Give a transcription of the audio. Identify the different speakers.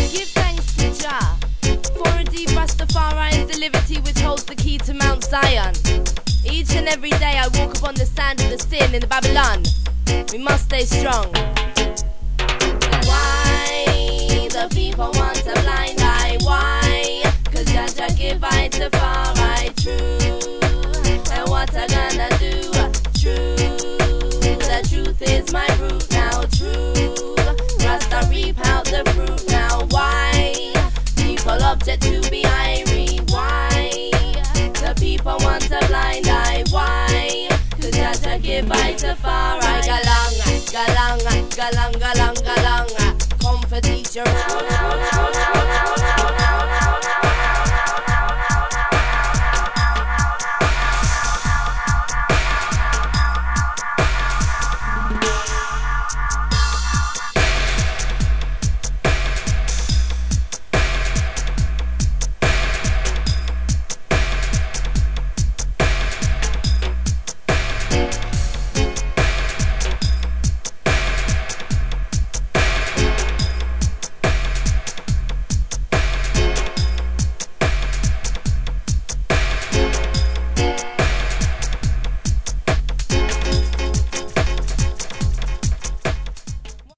Speaker 1: Give thanks to Jah, for indeed Rastafari is the liberty which holds the key to Mount Zion. Each and every day I walk upon the sand of the sin in the Babylon. We must stay strong. Why the people want a blind eye? Why? Cause Jah give I to far right true. And what I gonna do? True. The truth is my root now. True. Rasta reap out the fruit now. Why? People object to be irie. Why? The people want a blind eye. Why? Cause Jah give I to far right. Galang, galang, galang, galang, galang. Come for teach your